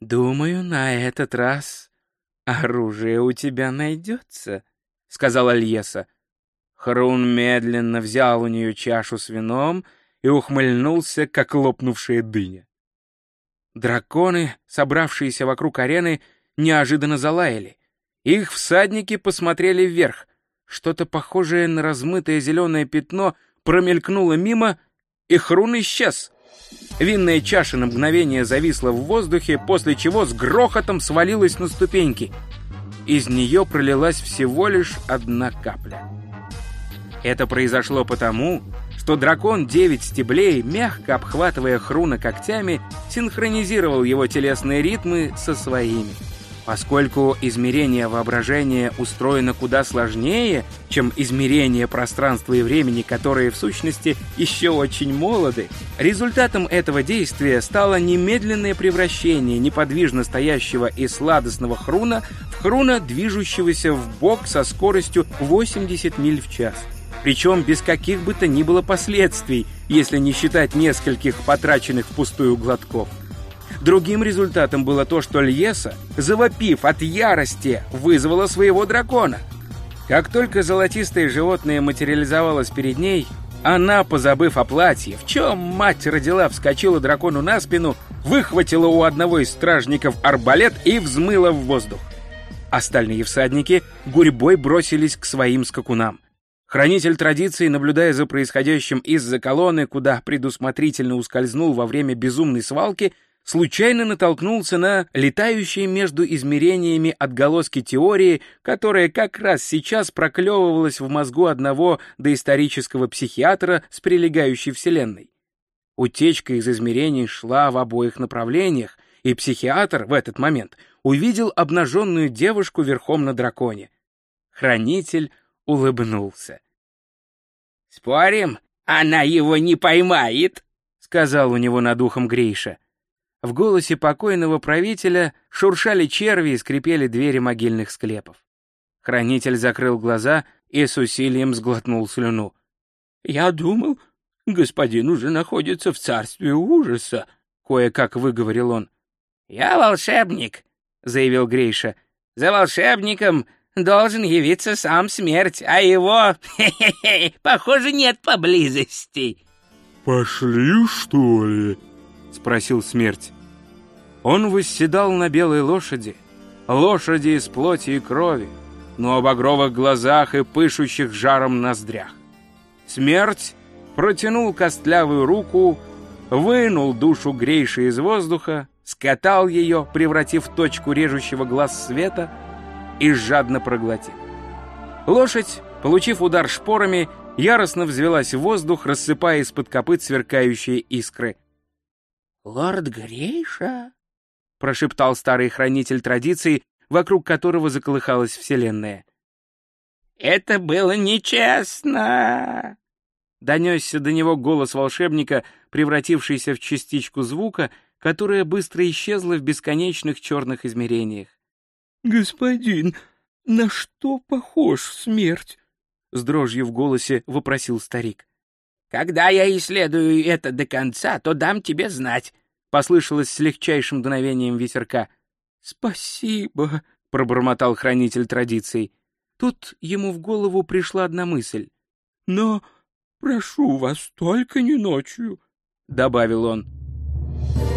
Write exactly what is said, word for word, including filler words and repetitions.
«Думаю, на этот раз оружие у тебя найдется», — сказала Льеса. Хрун медленно взял у нее чашу с вином и ухмыльнулся, как лопнувшая дыня. Драконы, собравшиеся вокруг арены, неожиданно залаяли. Их всадники посмотрели вверх. Что-то похожее на размытое зеленое пятно промелькнуло мимо, и Хрун исчез. Винная чаша на мгновение зависла в воздухе, после чего с грохотом свалилась на ступеньки. Из нее пролилась всего лишь одна капля. Это произошло потому, что дракон Девять Стеблей, мягко обхватывая Хруна когтями, синхронизировал его телесные ритмы со своими. Поскольку измерение воображения устроено куда сложнее, чем измерение пространства и времени, которые в сущности еще очень молоды, результатом этого действия стало немедленное превращение неподвижно стоящего и сладостного Хруна в Хруна, движущегося вбок со скоростью восемьдесят миль в час. Причем без каких бы то ни было последствий, если не считать нескольких потраченных впустую глотков. Другим результатом было то, что Льеса, завопив от ярости, вызвала своего дракона. Как только золотистое животное материализовалось перед ней, она, позабыв о платье, в чем мать родила, вскочила дракону на спину, выхватила у одного из стражников арбалет и взмыла в воздух. Остальные всадники гурьбой бросились к своим скакунам. Хранитель традиции, наблюдая за происходящим из-за колонны, куда предусмотрительно ускользнул во время безумной свалки, случайно натолкнулся на летающие между измерениями отголоски теории, которая как раз сейчас проклевывалась в мозгу одного доисторического психиатра с прилегающей вселенной. Утечка из измерений шла в обоих направлениях, и психиатр в этот момент увидел обнаженную девушку верхом на драконе. Хранитель улыбнулся. «Спорим, она его не поймает?» — сказал у него над ухом Грейша. В голосе покойного правителя шуршали черви и скрипели двери могильных склепов. Хранитель закрыл глаза и с усилием сглотнул слюну. «Я думал, господин уже находится в царстве ужаса», — кое-как выговорил он. «Я волшебник», — заявил Грейша. «За волшебником должен явиться сам смерть, а его, хе-хе-хе, похоже, нет поблизости». «Пошли, что ли?» — спросил смерть. Он восседал на белой лошади, лошади из плоти и крови, но о багровых глазах и пышущих жаром ноздрях. Смерть протянул костлявую руку, вынул душу Грейши из воздуха, скатал ее, превратив в точку режущего глаз света, и жадно проглотил. Лошадь, получив удар шпорами, яростно взвелась в воздух, рассыпая из-под копыт сверкающие искры. «Лорд Грейша?» — прошептал старый хранитель традиций, вокруг которого заколыхалась вселенная. «Это было нечестно!» Донесся до него голос волшебника, превратившийся в частичку звука, которая быстро исчезла в бесконечных черных измерениях. «Господин, на что похож смерть?» — с дрожью в голосе вопросил старик. «Когда я исследую это до конца, то дам тебе знать», — послышалось с легчайшим дуновением ветерка. «Спасибо», — пробормотал хранитель традиций. Тут ему в голову пришла одна мысль. «Но прошу вас, только не ночью», — добавил он.